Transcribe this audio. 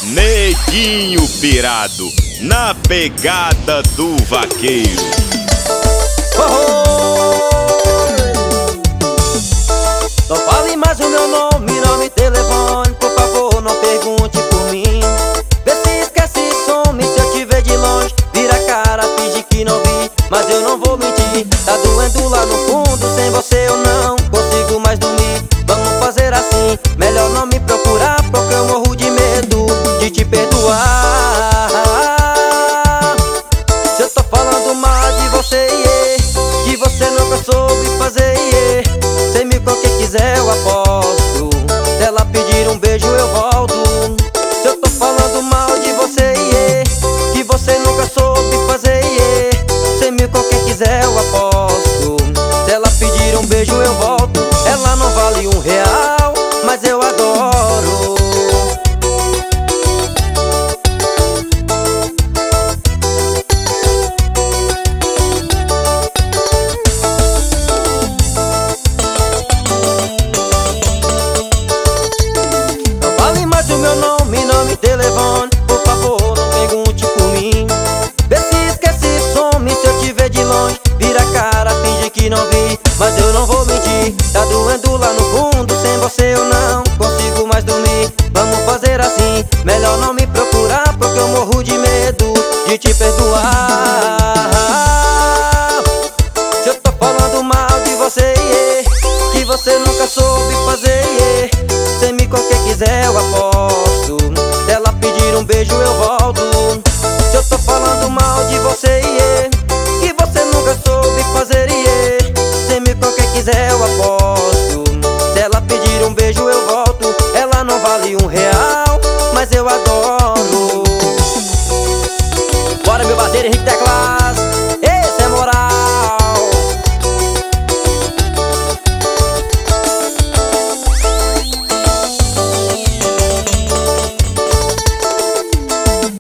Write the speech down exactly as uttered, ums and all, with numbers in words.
Neguinho pirado, na pegada do vaqueiro. Oh, oh. Só fale mais o meu nome, não me telefone. Por favor, não pergunte por mim. Vê se esquece e some, se eu te ver de longe vira a cara, finge que não vi, mas eu não vou mentir. Tá doendo lá no fundo, sem você eu não consigo mais dormir. Vamos fazer assim, melhor não me procurar, porque eu morro de medo de te perdoar. Se eu tô falando mal de você, yeah, que você nunca soube fazer, yeah, sem me qualquer quiser eu aposto. Se ela pedir um beijo eu volto. Se eu tô falando mal de você, yeah, que você nunca soube fazer, yeah, sem me qualquer quiser eu aposto. Se ela pedir um beijo eu volto. Ela não vale um real, mas eu adoro. Não fale mais o meu nome, não me telefone. Por favor, não pergunte por mim. Vê se esquece e some, se eu te ver de longe vira a cara, finge que não vi, mas eu não vou mentir. Tá doendo lá no fundo, sem você eu não consigo mais dormir. Vamos fazer assim, melhor não me procurar, porque eu morro de medo de te perdoar. Se eu tô falando mal de você, yeah, que você nunca soube fazer, yeah, sem me qualquer quiser eu aposto. Se ela pedir um beijo eu volto. Se eu tô falando mal de você, yeah, que você nunca soube fazer, yeah, sem me qualquer quiser eu aposto. Se ela pedir um beijo eu volto. Ela não vale um real, mas eu adoro. Bora meu parceiro Henrique Teca.